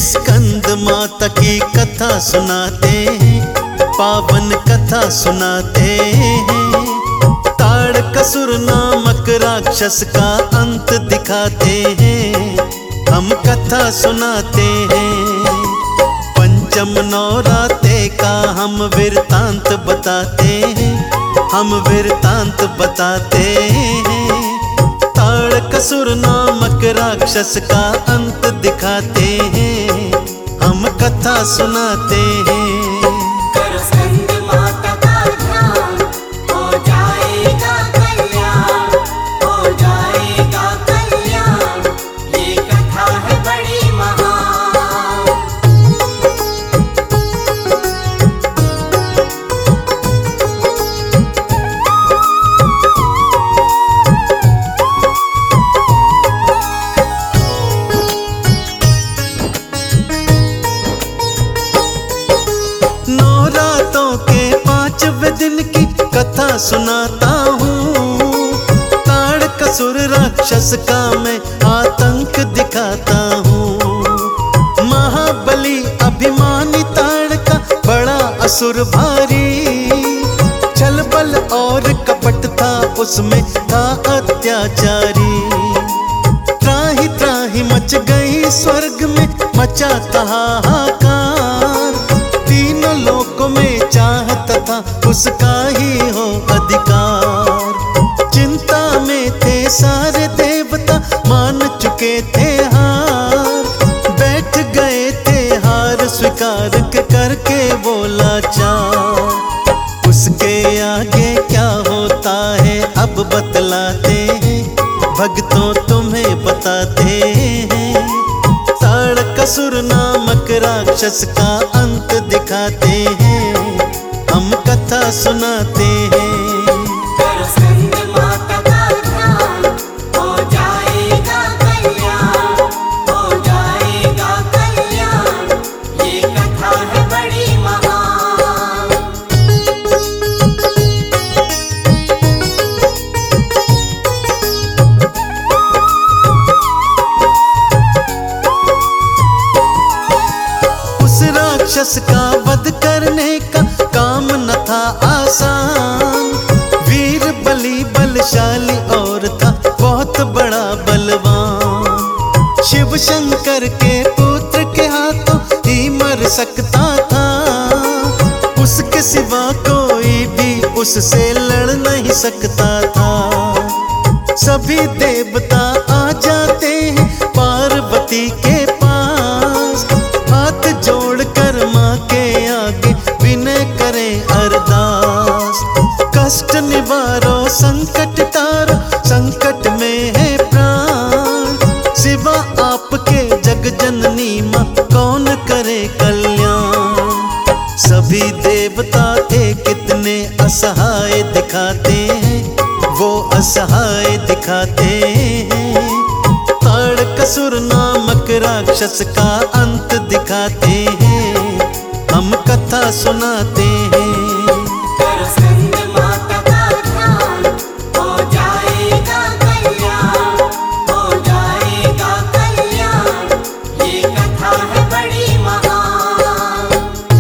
स्कंद माता की कथा सुनाते हैं, पावन कथा सुनाते हैं। ताड़कासुर नामक राक्षस का अंत दिखाते हैं, हम कथा सुनाते हैं। पंचम नौराते का हम वृतांत बताते हैं, हम वृतांत बताते हैं। ताड़कासुर नामक राक्षस का अंत दिखाते हैं, हम कथा सुनाते हैं। करो स्कंद माता का ध्यान, हो जाएगा कल्याण, हो जाएगा कल्याण। ये कथा है बड़ी महान। नौरातों के 5वें दिन की कथा सुनाता हूँ। ताड़कासुर राक्षस का मैं आतंक दिखाता हूँ। महाबली अभिमानी ताड़का बड़ा असुर भारी, छल बल और कपट था उसमें था अत्याचारी। त्राहि त्राहि मच गई स्वर्ग में, मचा था हाहाकार। तीनों लोकों में चाहता था उसका ही हो अधिकार। चिंता में थे सारे देवता, मान चुके थे हार। बैठ गए थे हार स्वीकार के करके वो लाचार। उसके आगे क्या होता है अब बतलाते हैं, भक्तों तुम्हें बताते हैं। ताड़कासुर नामक राक्षस का अंत दिखाते हैं, हम कथा सुनाते हैं। करो स्कंद माता का ध्यान, हो जाएगा कल्याण, हो जाएगा कल्याण। ये कथा है बड़ी महान। उस राक्षस का वध करने का काम न था आसान। वीर बलि बलशाली और था बहुत बड़ा बलवान। शिव शंकर के पुत्र के हाथों ही मर सकता था, उसके सिवा कोई भी उससे लड़ नहीं सकता था। सभी देवता आ जाते हैं पार्वती के पास, हाथ जोड़कर माँ के आगे विनय करें अरदास। कष्ट निवारो संकट तारो, संकट में है प्राण। सिवा आपके जग जननी माँ कौन करे कल्याण। सभी देवता थे कितने असहाय दिखाते हैं, वो असहाय दिखाते हैं। ताड़कासुर नामक राक्षस का अंत दिखाते हैं, हम कथा सुनाते हैं। करो स्कंद माता का ध्यान, हो जाएगा कल्याण, हो जाएगा कल्याण। ये कथा है बड़ी महान।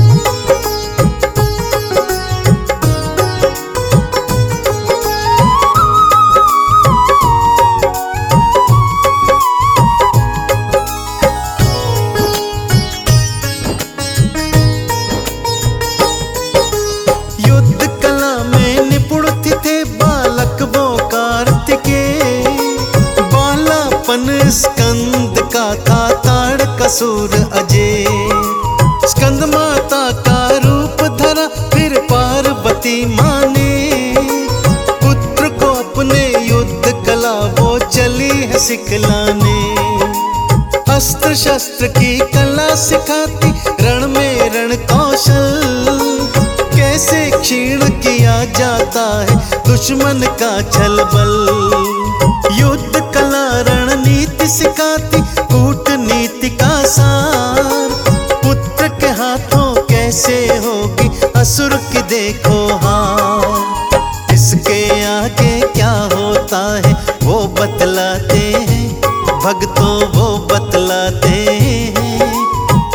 युद्ध कला में निपुण थे बालक वो कार्तिकेय। बालापन स्कंद का था ताड़कासुर अजय। स्कंद माता का रूप धरा फिर पार्वती माँ ने, पुत्र को अपने युद्ध कला वो चली है सिखलाने। अस्त्र शस्त्र की कला सिखाती, रण में रण कौशल। कैसे क्षीण किया जाता है दुश्मन का छल बल। युद्ध कला रणनीति सिखाती, कूटनीति का सार। पुत्र के हाथों कैसे होगी असुर की देखो हार। इसके आगे क्या होता है वो बतलाते हैं, भक्तों वो बतलाते हैं।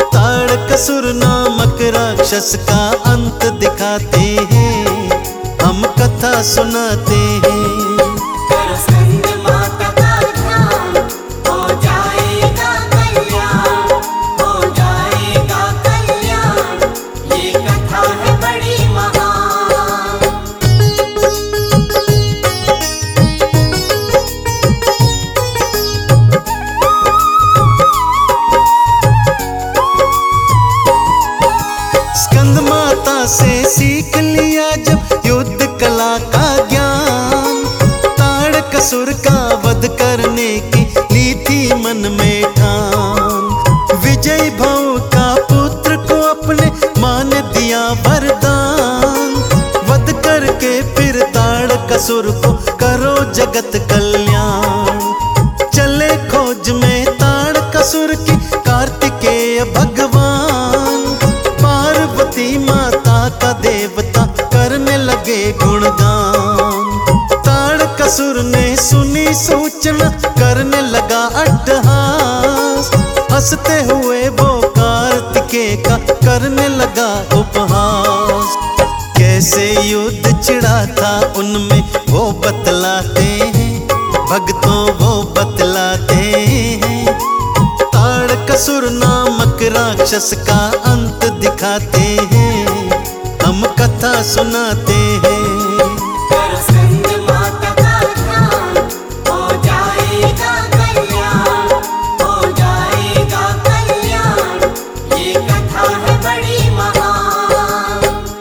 ताड़कासुर नामक राक्षस का अंत दिखाते हैं, हम कथा सुनाते हैं। करो स्कंद माता का ध्यान, हो जाएगा कल्याण, हो जाएगा कल्याण, ये कथा है बड़ी महान। स्कंद माता से सीख लिया जब युद्ध कला का ज्ञान, ताड़कासुर का वध करने की ली थी मन में ठान। विजय भव का पुत्र को अपने माँ ने दिया वरदान, वध करके फिर ताड़कासुर को करो जगत कल्याण। चले खोज में ताड़कासुर की कार्तिकेय भगवान, पार्वती माता का देवता करने लगे गुणगान। ताड़कासुर ने सुनी सूचना करने लगा अट्टहास, हंसते हुए वो कार्तिकेय का करने लगा उपहास। कैसे युद्ध छिड़ा था उनमें वो बतलाते हैं, भक्तों वो बतलाते हैं। ताड़कासुर नामक राक्षस का अंत दिखाते हैं, हम कथा सुनाते हैं। करो स्कंद माता का ध्यान, हो जाएगा कल्याण, हो जाएगा कल्याण, ये कथा है बड़ी महान।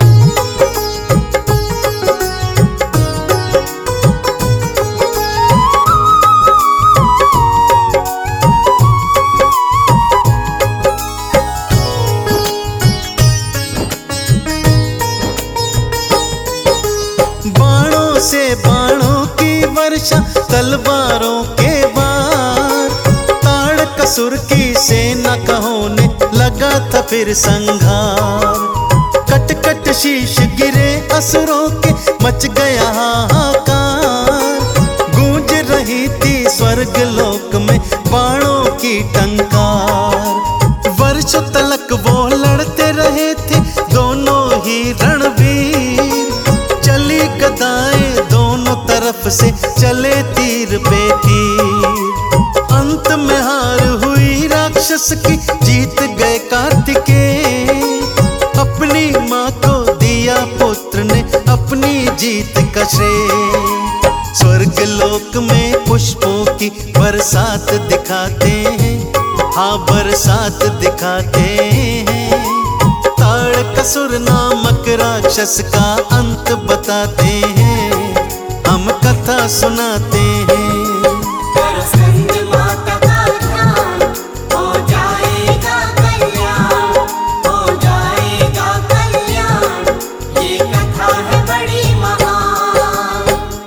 बाणों से बाणों की वर्षा, तलवारों के वार, ताड़कासुर की सेना का होने लगा था फिर संघार। कट कट शीश गिरे असुरों के, मच गया हाहाकार। गूंज रही थी स्वर्ग लोक में बाणों की टंकार। वर्षों तलक वो लड़ते रहे थे दोनों ही रणवीर, चली गदाएं दोनों तरफ से, चले तीर पे तीर। अंत में हार हुई राक्षस की, जीत गए कार्तिकेय। अपनी माँ को दिया पुत्र ने अपनी जीत का श्रेय। स्वर्ग लोक में पुष्पों की बरसात दिखाते हैं, हाँ बरसात दिखाते हैं। ताड़कासुर नामक राक्षस का अंत बताते हैं, हम कथा सुनाते हैं। करो स्कंद माता का ध्यान, हो जाएगा कल्याण, हो जाएगा कल्याण, ये कथा है बड़ी महान।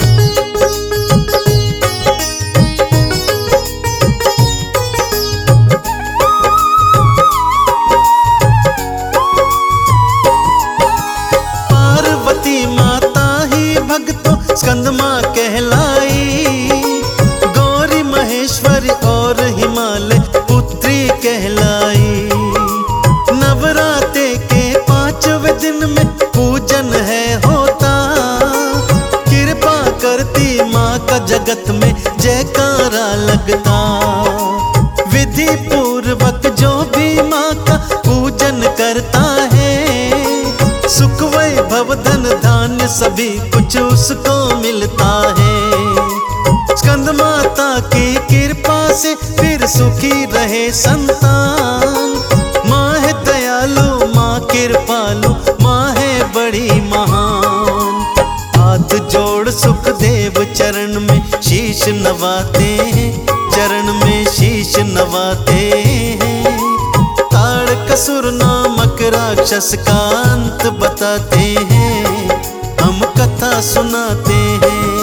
पार्वती माता ही भक्तों स्कंद माँ कहलाई, गौरी महेश्वरी और हिमालय पुत्री कहलाई। नवरात्रे के 5वें दिन में पूजन है होता, कृपा करती माँ का जगत में जयकारा लगता। विधि पूर्वक जो भी माँ का पूजन करता है, सुख वैभव धन धान्य सभी कुछ उसको मिलता है। स्कंद माता की कृपा से फिर सुखी रहे संतान। माँ है दयालु, माँ कृपालु, माँ है बड़ी महान। हाथ जोड़ सुखदेव चरण में शीश नवाते हैं, चरण में शीश नवाते हैं। ताड़कासुर नामक राक्षस का अंत बताते हैं, हम कथा सुनाते हैं।